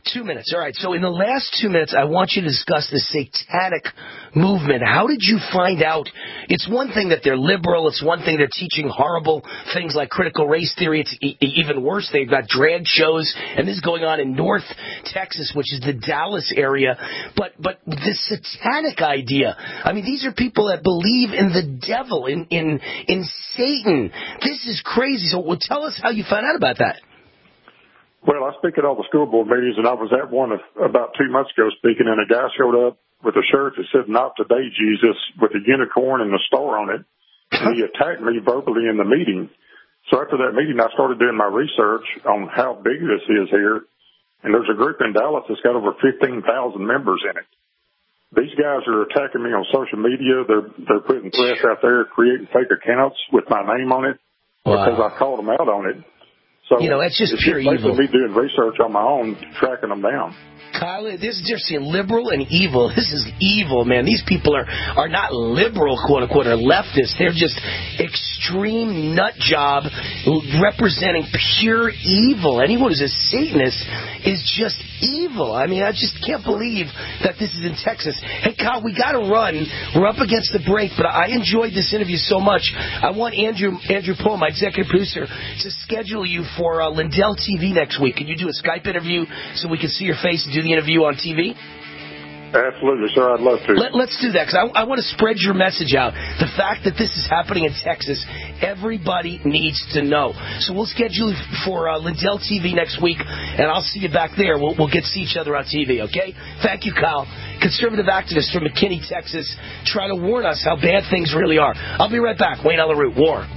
Two minutes. All right. So in the last two minutes, I want you to discuss the satanic movement. How did you find out? It's one thing that they're liberal. It's one thing they're teaching horrible things like critical race theory. It's e- even worse. They've got drag shows, and this is going on in North Texas, which is the Dallas area. But but the satanic idea. I mean, these are people that believe in the devil, in in in Satan. This is crazy. So well, tell us how you found out about that.
Well, I speak at all the school board meetings, and I was at one of, about two months ago speaking, and a guy showed up with a shirt that said, "Not today, Jesus," with a unicorn and a star on it, and he attacked me verbally in the meeting. So after that meeting, I started doing my research on how big this is here, and there's a group in Dallas that's got over fifteen thousand members in it. These guys are attacking me on social media. They're they're putting threats out there, creating fake accounts with my name on it because
Wow.
I called them out on it. So
you know, it's just
it's
pure
just
evil.
basically me doing research on my own, tracking them down.
Kyle, this is just liberal and evil. This is evil, man. These people are, are not liberal, quote unquote, or leftists. They're just extreme nut job representing pure evil. Anyone who's a Satanist is just evil. I mean, I just can't believe that this is in Texas. Hey, Kyle, we got to run. We're up against the break, but I enjoyed this interview so much. I want Andrew Andrew Pohl, my executive producer, to schedule you for uh, Lindell T V next week. Can you do a Skype interview so we can see your face and do the interview on T V?
Absolutely, sir. I'd love to.
Let, let's do that, because I, I want to spread your message out. The fact that this is happening in Texas, everybody needs to know. So we'll schedule you for uh, Lindell T V next week, and I'll see you back there. We'll, we'll get to see each other on T V, okay? Thank you, Kyle. Conservative activist from McKinney, Texas, trying to warn us how bad things really are. I'll be right back. Wayne Allyn Root, War.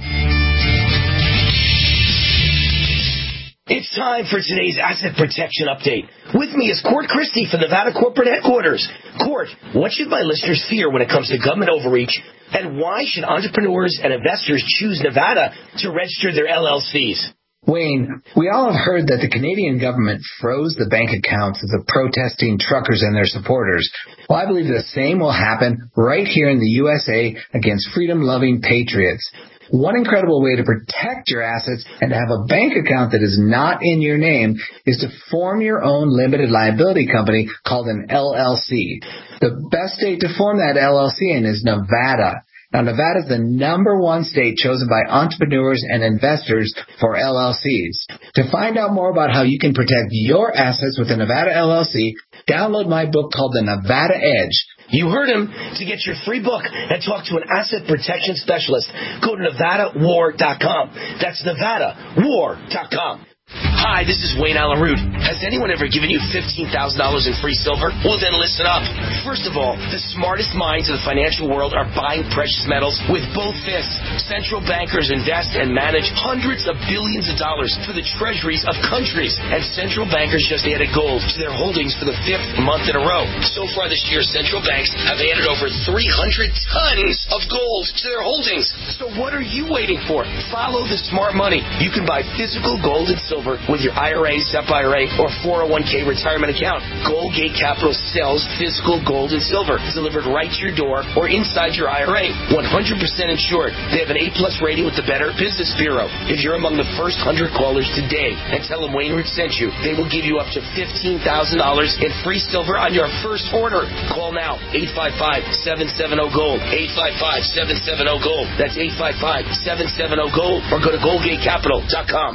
It's time for today's Asset Protection Update. With me is Court Christie from Nevada Corporate Headquarters. Court, what should my listeners fear when it comes to government overreach, and why should entrepreneurs and investors choose Nevada to register their L L Cs?
Wayne, we all have heard that the Canadian government froze the bank accounts of the protesting truckers and their supporters. Well, I believe the same will happen right here in the U S A against freedom-loving patriots. One incredible way to protect your assets and to have a bank account that is not in your name is to form your own limited liability company called an L L C. The best state to form that L L C in is Nevada. Now, Nevada is the number one state chosen by entrepreneurs and investors for L L Cs. To find out more about how you can protect your assets with a Nevada L L C, download my book called The Nevada Edge.
You heard him. To get your free book and talk to an asset protection specialist, go to Nevada War dot com. That's Nevada War dot com. Hi, this is Wayne Allyn Root. Has anyone ever given you fifteen thousand dollars in free silver? Well, then listen up. First of all, the smartest minds in the financial world are buying precious metals with both fists. Central bankers invest and manage hundreds of billions of dollars for the treasuries of countries. And central bankers just added gold to their holdings for the fifth month in a row. So far this year, central banks have added over three hundred tons of gold to their holdings. So what are you waiting for? Follow the smart money. You can buy physical gold and silver with your I R A, S E P I R A, or four oh one k retirement account. Goldgate Capital sells physical gold and silver delivered right to your door or inside your I R A. one hundred percent insured. They have an A plus rating with the Better Business Bureau. If you're among the first one hundred callers today and tell them Wayne Root sent you, they will give you up to fifteen thousand dollars in free silver on your first order. Call now, eight five five, seven seven zero, GOLD, eight five five, seven seven zero, GOLD. That's eight five five, seven seven zero, GOLD, or go to goldgate capital dot com.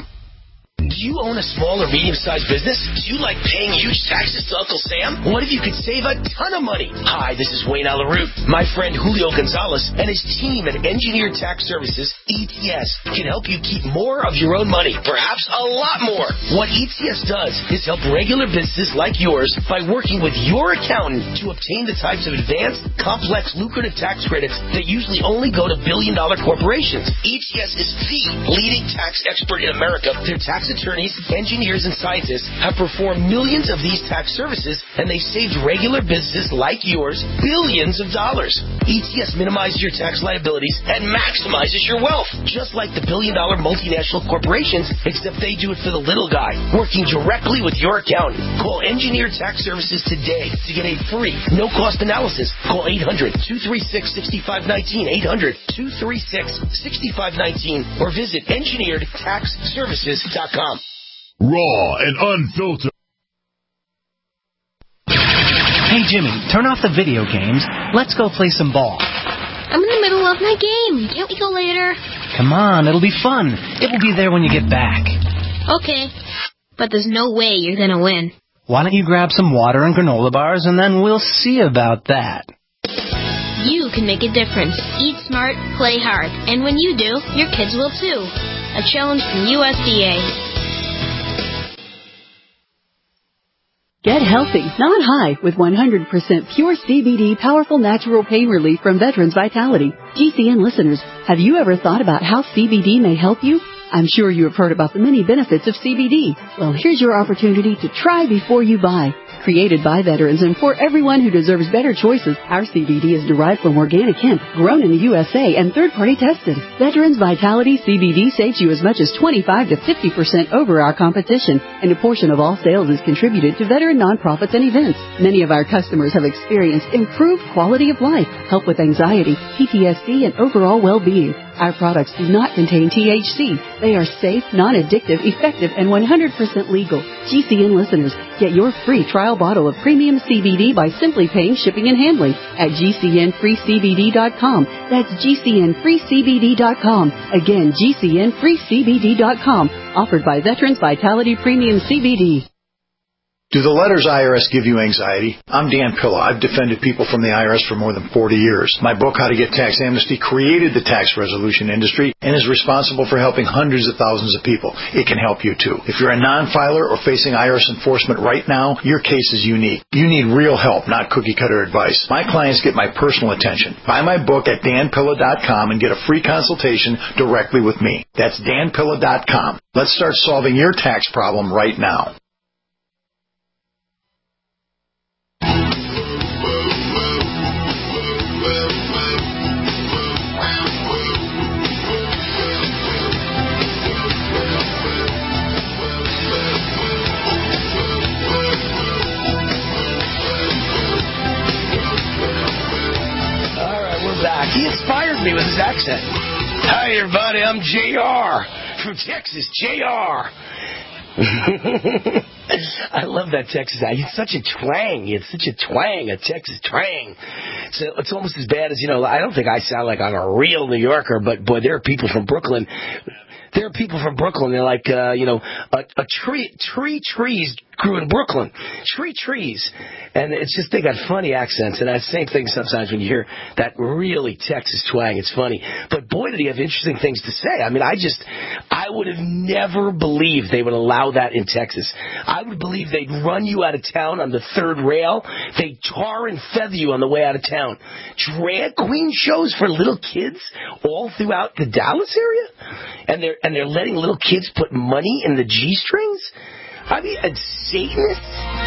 Do you own a small or medium-sized business? Do you like paying huge taxes to Uncle Sam? What if you could save a ton of money? Hi, this is Wayne Allyn Root. My friend Julio Gonzalez and his team at Engineered Tax Services, E T S, can help you keep more of your own money, perhaps a lot more. What E T S does is help regular businesses like yours by working with your accountant to obtain the types of advanced, complex, lucrative tax credits that usually only go to billion-dollar corporations. E T S is the leading tax expert in America. Their tax attorneys, engineers, and scientists have performed millions of these tax services, and they saved regular businesses like yours billions of dollars. E T S minimizes your tax liabilities and maximizes your wealth, just like the billion-dollar multinational corporations, except they do it for the little guy, working directly with your accountant. Call Engineered Tax Services today to get a free, no-cost analysis. Call eight hundred, two three six, six five one nine, eight hundred, two three six, six five one nine, or visit engineered tax services dot com.
Raw and unfiltered.
Hey, Jimmy, turn off the video games. Let's go play some ball.
I'm in the middle of my game. Can't we go later?
Come on, it'll be fun. It will be there when you get back.
Okay. But there's no way you're going to win.
Why don't you grab some water and granola bars, and then we'll see about that.
You can make a difference. Eat smart, play hard. And when you do, your kids will too. A challenge from U S D A.
Get healthy, not high, with one hundred percent pure C B D powerful natural pain relief from Veterans Vitality. G C N listeners, have you ever thought about how C B D may help you? I'm sure you have heard about the many benefits of C B D. Well, here's your opportunity to try before you buy. Created by veterans and for everyone who deserves better choices, our C B D is derived from organic hemp, grown in the U S A and third-party tested. Veterans Vitality C B D saves you as much as twenty-five to fifty percent over our competition, and a portion of all sales is contributed to veteran nonprofits and events. Many of our customers have experienced improved quality of life, help with anxiety, P T S D, and overall well-being. Our products do not contain T H C. They are safe, non-addictive, effective, and one hundred percent legal. G C N listeners, get your free trial bottle of premium C B D by simply paying shipping and handling at G C N free C B D dot com. That's G C N free C B D dot com. Again, G C N free C B D dot com. Offered by Veterans Vitality Premium C B D.
Do the letters I R S give you anxiety? I'm Dan Pilla. I've defended people from the I R S for more than forty years. My book, How to Get Tax Amnesty, created the tax resolution industry and is responsible for helping hundreds of thousands of people. It can help you too. If you're a non-filer or facing I R S enforcement right now, your case is unique. You need real help, not cookie-cutter advice. My clients get my personal attention. Buy my book at Dan Pilla dot com and get a free consultation directly with me. That's Dan Pilla dot com. Let's start solving your tax problem right now.
Back. He inspired me with his accent. Hi, everybody. I'm J R from Texas. J R I love that Texas accent. It's such a twang. It's such a twang, a Texas twang. So it's almost as bad as, you know, I don't think I sound like I'm a real New Yorker, but, boy, there are people from Brooklyn. There are people from Brooklyn. They're like, uh, you know, a, a tree, tree trees grew in Brooklyn. Tree trees. And it's just, they got funny accents. And that same thing sometimes when you hear that really Texas twang. It's funny. But boy, did he have interesting things to say. I mean, I just, I would have never believed they would allow that in Texas. I would believe they'd run you out of town on the third rail. They'd tar and feather you on the way out of town. Drag queen shows for little kids all throughout the Dallas area? And they're, and they're letting little kids put money in the G-strings? I mean, a Satanist?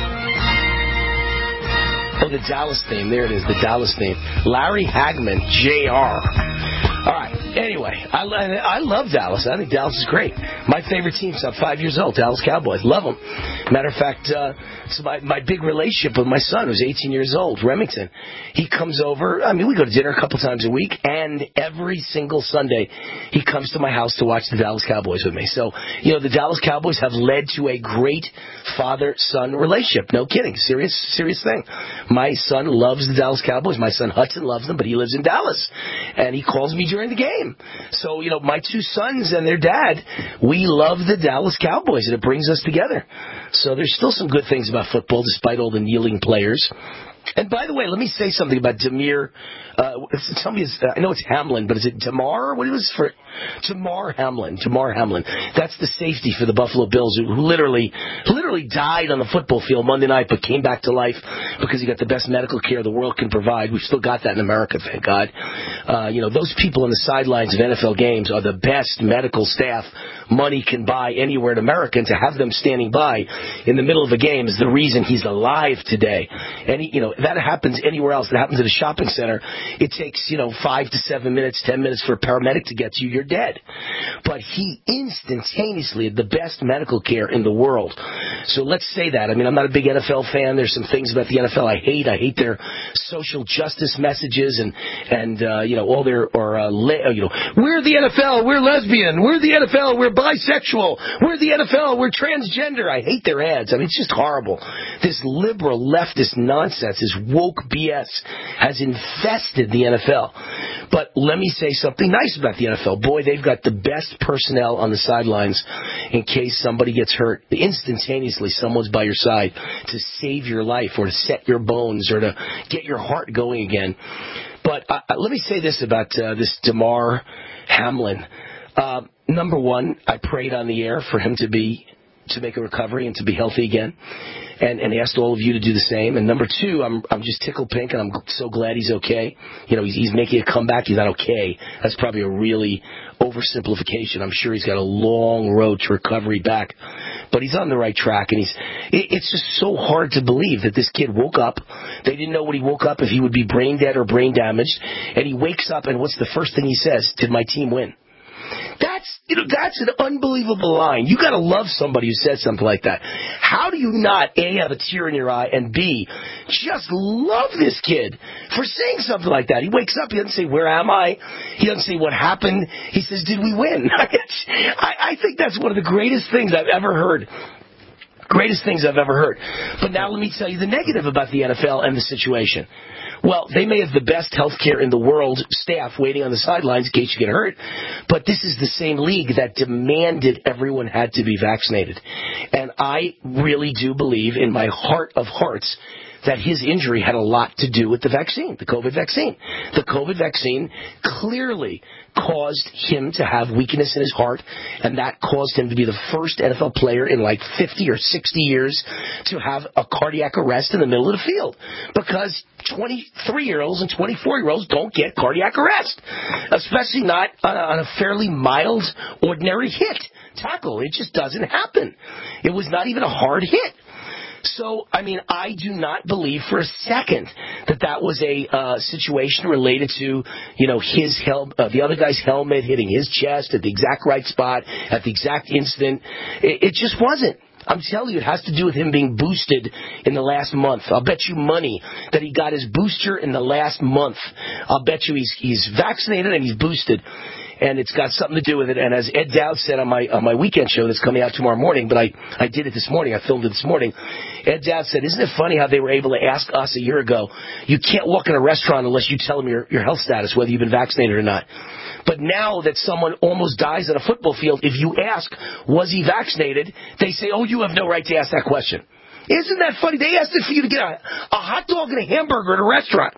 Oh, the Dallas theme. There it is, the Dallas theme. Larry Hagman, J R All right. Anyway, I, I love Dallas. I think Dallas is great. My favorite team since I'm five years old, Dallas Cowboys. Love them. Matter of fact, uh, so my, my big relationship with my son, who's eighteen years old, Remington, he comes over. I mean, we go to dinner a couple times a week, and every single Sunday he comes to my house to watch the Dallas Cowboys with me. So, you know, the Dallas Cowboys have led to a great father-son relationship. No kidding. Serious, serious thing. My son loves the Dallas Cowboys. My son Hudson loves them, but he lives in Dallas. And he calls me during the game. So, you know, my two sons and their dad, we love the Dallas Cowboys, and it brings us together. So there's still some good things about football, despite all the kneeling players. And by the way, let me say something about Damir. Uh, tell me, his, uh, I know it's Hamlin, but is it Damar? What was for Damar Hamlin? Damar Hamlin. That's the safety for the Buffalo Bills, who, who literally, literally died on the football field Monday night, but came back to life because he got the best medical care the world can provide. We've still got that in America, thank God. Uh, you know, those people on the sidelines of N F L games are the best medical staff money can buy anywhere in America, and to have them standing by in the middle of a game is the reason he's alive today. And he, you know, that happens anywhere else. That happens at a shopping center. It takes, you know, five to seven minutes, ten minutes for a paramedic to get to you. You're dead. But he instantaneously had the best medical care in the world. So let's say that. I mean, I'm not a big N F L fan. There's some things about the N F L I hate. I hate their social justice messages and, and uh, you know, all their, or, uh, le- you know, we're the N F L, we're lesbian, we're the N F L, we're bisexual, we're the N F L, we're transgender. I hate their ads. I mean, it's just horrible. This liberal leftist nonsense, this woke B S has infested the N F L. But let me say something nice about the N F L. Boy, they've got the best personnel on the sidelines in case somebody gets hurt. Instantaneously, someone's by your side to save your life or to set your bones or to get your heart going again. But uh, let me say this about uh, this Damar Hamlin. Uh, number one, I prayed on the air for him to be to make a recovery and to be healthy again, and, and asked all of you to do the same. And number two, I'm I'm just tickled pink, and I'm so glad he's okay. You know, he's, he's making a comeback. He's not okay. That's probably a really oversimplification. I'm sure he's got a long road to recovery back, but he's on the right track. And he's it, it's just so hard to believe that this kid woke up. They didn't know when he woke up if he would be brain dead or brain damaged, and he wakes up, and what's the first thing he says? Did my team win? That's, you know, that's an unbelievable line. You gotta love somebody who says something like that. How do you not, A, have a tear in your eye, and B, just love this kid for saying something like that? He wakes up, he doesn't say, where am I? He doesn't say what happened. He says, did we win? I, I think that's one of the greatest things I've ever heard. Greatest things I've ever heard. But now let me tell you the negative about the N F L and the situation. Well, they may have the best health care in the world, staff waiting on the sidelines in case you get hurt, but this is the same league that demanded everyone had to be vaccinated. And I really do believe in my heart of hearts that his injury had a lot to do with the vaccine, the COVID vaccine. The COVID vaccine clearly caused him to have weakness in his heart, and that caused him to be the first N F L player in like fifty or sixty years to have a cardiac arrest in the middle of the field, because twenty-three-year-olds and twenty-four-year-olds don't get cardiac arrest, especially not on a, on a fairly mild, ordinary hit tackle. It just doesn't happen. It was not even a hard hit. So, I mean, I do not believe for a second that that was a uh, situation related to, you know, his hel- uh, the other guy's helmet hitting his chest at the exact right spot at the exact instant. It, it just wasn't. I'm telling you, it has to do with him being boosted in the last month. I'll bet you money that he got his booster in the last month. I'll bet you he's he's vaccinated and he's boosted. And it's got something to do with it. And as Ed Dowd said on my on my weekend show that's coming out tomorrow morning, but I, I did it this morning, I filmed it this morning, Ed Dowd said, isn't it funny how they were able to ask us a year ago, you can't walk in a restaurant unless you tell them your, your health status, whether you've been vaccinated or not. But now that someone almost dies on a football field, if you ask, was he vaccinated, they say, oh, you have no right to ask that question. Isn't that funny? They asked it for you to get a, a hot dog and a hamburger at a restaurant.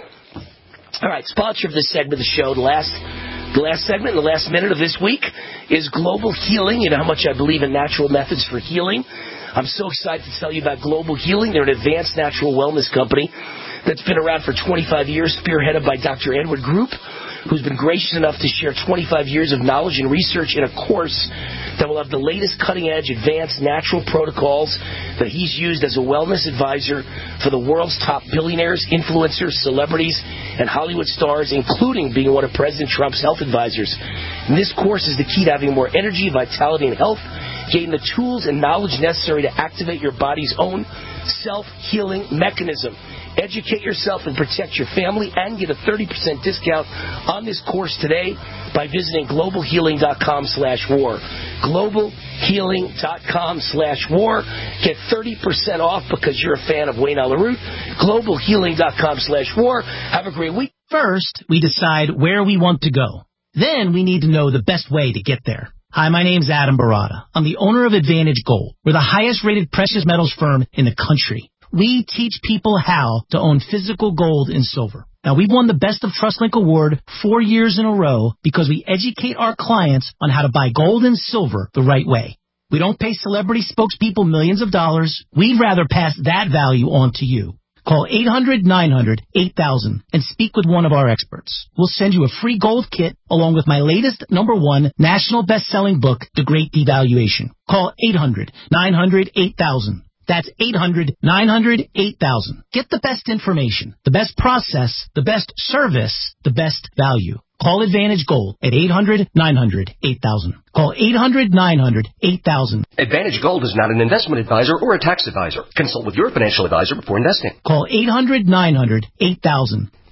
All right, sponsor of this segment of the show, the last... The last segment, the last minute of this week, is Global Healing. You know how much I believe in natural methods for healing. I'm so excited to tell you about Global Healing. They're an advanced natural wellness company that's been around for twenty-five years, spearheaded by Doctor Edward Group, who's been gracious enough to share twenty-five years of knowledge and research in a course that will have the latest cutting-edge advanced natural protocols that he's used as a wellness advisor for the world's top billionaires, influencers, celebrities, and Hollywood stars, including being one of President Trump's health advisors. And this course is the key to having more energy, vitality, and health, gain the tools and knowledge necessary to activate your body's own self-healing mechanism. Educate yourself and protect your family, and get a thirty percent discount on this course today by visiting global healing dot com slash war. global healing dot com slash war. Get thirty percent off because you're a fan of Wayne Allyn Root. global healing dot com slash war. Have a great week.
First, we decide where we want to go. Then we need to know the best way to get there. Hi, my name's Adam Barada. I'm the owner of Advantage Gold. We're the highest rated precious metals firm in the country. We teach people how to own physical gold and silver. Now, we've won the Best of TrustLink Award four years in a row because we educate our clients on how to buy gold and silver the right way. We don't pay celebrity spokespeople millions of dollars. We'd rather pass that value on to you. Call eight hundred nine hundred eight thousand and speak with one of our experts. We'll send you a free gold kit along with my latest number one national best-selling book, The Great Devaluation. Call eight hundred nine hundred eight thousand. That's eight hundred, nine hundred, eight thousand. Get the best information, the best process, the best service, the best value. Call Advantage Gold at eight hundred, nine hundred, eight thousand. Call eight hundred, nine hundred, eight thousand.
Advantage Gold is not an investment advisor or a tax advisor. Consult with your financial advisor before investing.
Call eight hundred, nine hundred, eight thousand.